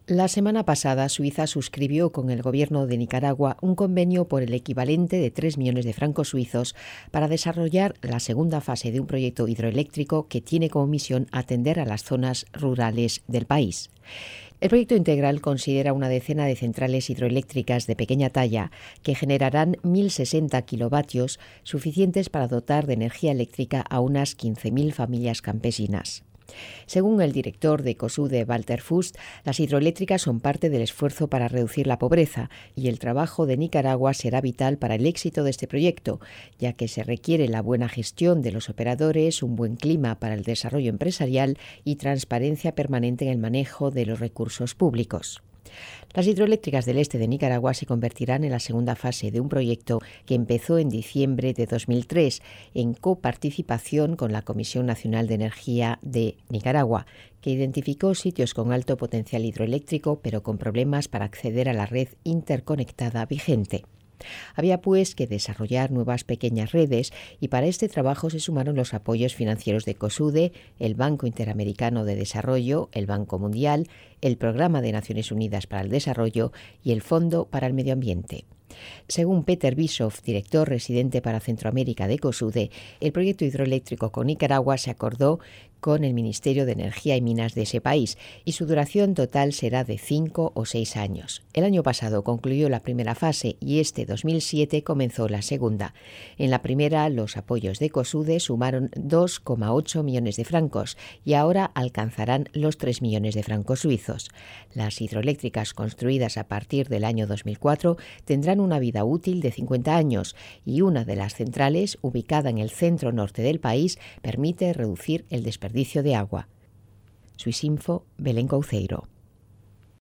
La semana pasada, Suiza suscribió con el gobierno de Nicaragua un convenio por el equivalente de 3 millones de francos suizos para desarrollar la segunda fase de un proyecto hidroeléctrico que tiene como misión atender a las zonas rurales del país. El proyecto integral considera una decena de centrales hidroeléctricas de pequeña talla que generarán 1.060 kilovatios, suficientes para dotar de energía eléctrica a unas 15.000 familias campesinas. Según el director de COSUDE, Walter Fust, las hidroeléctricas son parte del esfuerzo para reducir la pobreza y el trabajo de Nicaragua será vital para el éxito de este proyecto, ya que se requiere la buena gestión de los operadores, un buen clima para el desarrollo empresarial y transparencia permanente en el manejo de los recursos públicos. Las hidroeléctricas del este de Nicaragua se convertirán en la segunda fase de un proyecto que empezó en diciembre de 2003 en coparticipación con la Comisión Nacional de Energía de Nicaragua, que identificó sitios con alto potencial hidroeléctrico pero con problemas para acceder a la red interconectada vigente. Había pues que desarrollar nuevas pequeñas redes y para este trabajo se sumaron los apoyos financieros de COSUDE, el Banco Interamericano de Desarrollo, el Banco Mundial, el Programa de Naciones Unidas para el Desarrollo y el Fondo para el Medio Ambiente. Según Peter Bischoff, director residente para Centroamérica de COSUDE, el proyecto hidroeléctrico con Nicaragua se acordó con el Ministerio de Energía y Minas de ese país y su duración total será de 5 o 6 años. El año pasado concluyó la primera fase y este 2007 comenzó la segunda. En la primera, los apoyos de COSUDE sumaron 2,8 millones de francos y ahora alcanzarán los 3 millones de francos suizos. Las hidroeléctricas construidas a partir del año 2004 tendrán una vida útil de 50 años y una de las centrales, ubicada en el centro norte del país, permite reducir el desperdicio de agua. Suisinfo, Belén Couceiro.